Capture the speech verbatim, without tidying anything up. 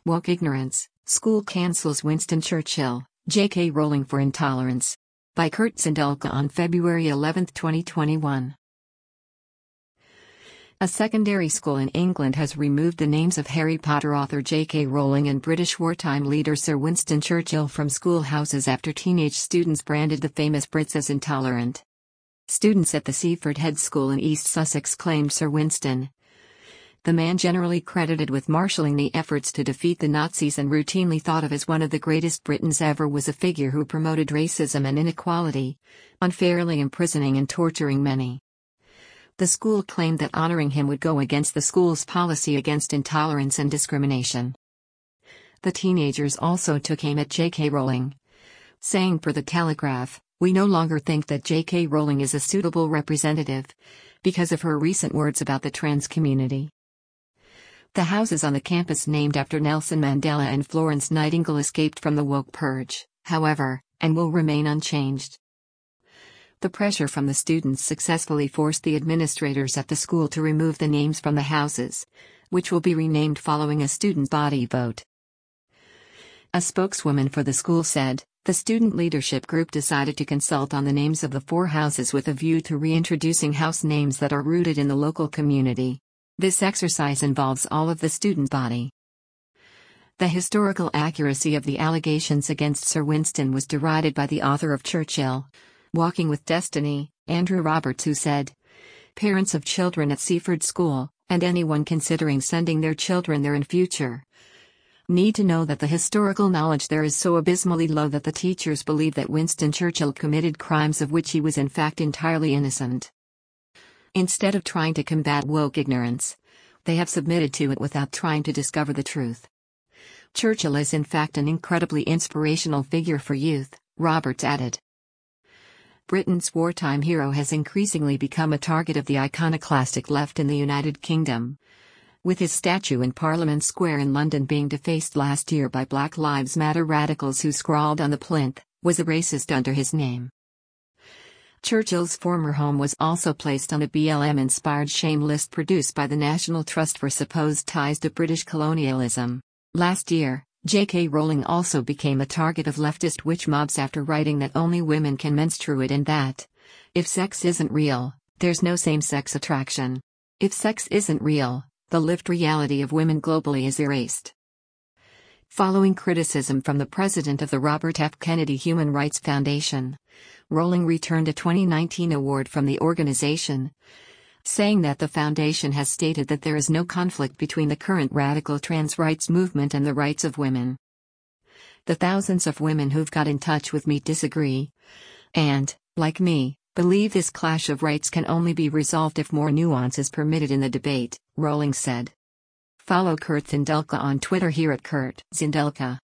Woke ignorance, school cancels Winston Churchill, J K Rowling for intolerance. By Kurt Zindulka on February eleventh twenty twenty-one. A secondary school in England has removed the names of Harry Potter author J K Rowling and British wartime leader Sir Winston Churchill from schoolhouses after teenage students branded the famous Brits as intolerant. Students at the Seaford Head School in East Sussex claimed Sir Winston, the man generally credited with marshalling the efforts to defeat the Nazis and routinely thought of as one of the greatest Britons ever, was a figure who promoted racism and inequality, unfairly imprisoning and torturing many. The school claimed that honoring him would go against the school's policy against intolerance and discrimination. The teenagers also took aim at J K Rowling, saying per The Telegraph, "We no longer think that J K Rowling is a suitable representative because of her recent words about the trans community." The houses on the campus named after Nelson Mandela and Florence Nightingale escaped from the woke purge, however, and will remain unchanged. The pressure from the students successfully forced the administrators at the school to remove the names from the houses, which will be renamed following a student body vote. A spokeswoman for the school said, "The student leadership group decided to consult on the names of the four houses with a view to reintroducing house names that are rooted in the local community. This exercise involves all of the student body." The historical accuracy of the allegations against Sir Winston was derided by the author of Churchill, Walking with Destiny, Andrew Roberts, who said, "Parents of children at Seaford School, and anyone considering sending their children there in future, need to know that the historical knowledge there is so abysmally low that the teachers believe that Winston Churchill committed crimes of which he was in fact entirely innocent. Instead of trying to combat woke ignorance, they have submitted to it without trying to discover the truth. Churchill is in fact an incredibly inspirational figure for youth," Roberts added. Britain's wartime hero has increasingly become a target of the iconoclastic left in the United Kingdom, with his statue in Parliament Square in London being defaced last year by Black Lives Matter radicals who scrawled on the plinth, "Was a racist" under his name. Churchill's former home was also placed on a B L M-inspired shame list produced by the National Trust for supposed ties to British colonialism. Last year, J K Rowling also became a target of leftist witch mobs after writing that only women can menstruate and that, if sex isn't real, there's no same-sex attraction. If sex isn't real, the lived reality of women globally is erased. Following criticism from the president of the Robert F. Kennedy Human Rights Foundation, Rowling returned a twenty nineteen award from the organization, saying that the foundation has stated that there is no conflict between the current radical trans rights movement and the rights of women. "The thousands of women who've got in touch with me disagree, and, like me, believe this clash of rights can only be resolved if more nuance is permitted in the debate," Rowling said. Follow Kurt Zindulka on Twitter here at Kurt Zindulka.